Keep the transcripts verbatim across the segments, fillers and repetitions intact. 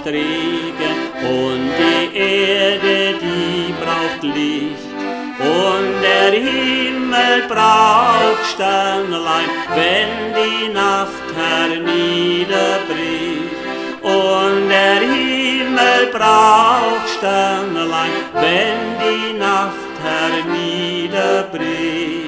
braucht Regen und die Erde, die braucht Licht. Und der Himmel braucht Sternlein, wenn die Nacht herniederbricht. Und der Himmel braucht Sternlein, wenn die Nacht herniederbricht.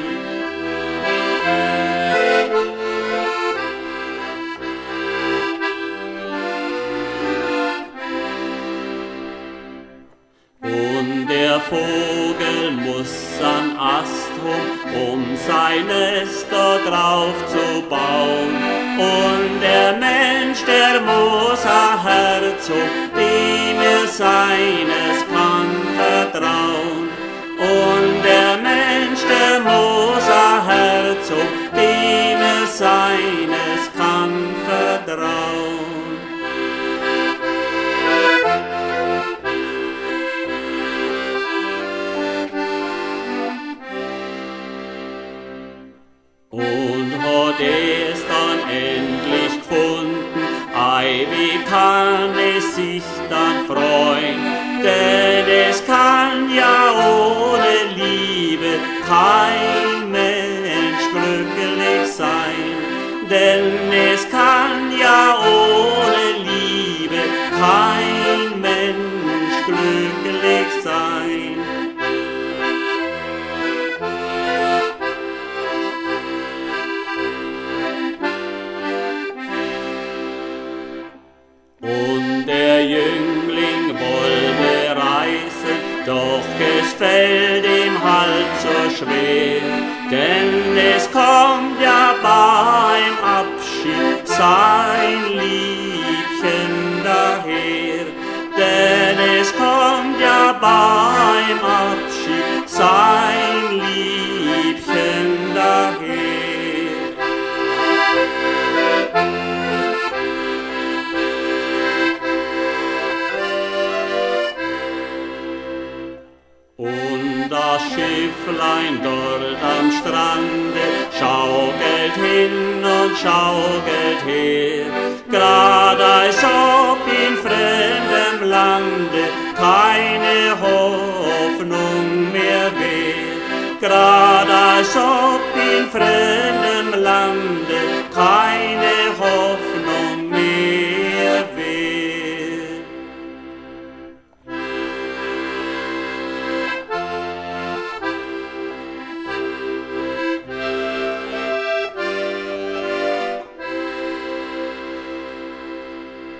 Und der Vogel muss an Ast hoch, um sein Nest dort drauf zu bauen. Und der Mensch, der muss ein Herzog, dem er seines kann vertrauen. Und der Mensch, der muss ein Herzog, dem er seines kann vertrauen. Und hat es dann endlich gefunden, ei, wie kann es sich dann freuen? Denn es kann ja ohne Liebe kein Mensch glücklich sein. Denn es kann ja ohne Liebe kein Mensch glücklich sein. Und der Jüngling wollte reisen, doch es fällt ihm halt so schwer. Denn es kommt ja beim Abschied sein Liebchen daher. Denn es kommt ja beim Abschied sein Liebchen daher. Und das Schifflein dort am Strande schaukelt hin und schaukelt her, grad als ob in fremdem Lande keine Hoffnung mehr wär, grad als ob in fremdem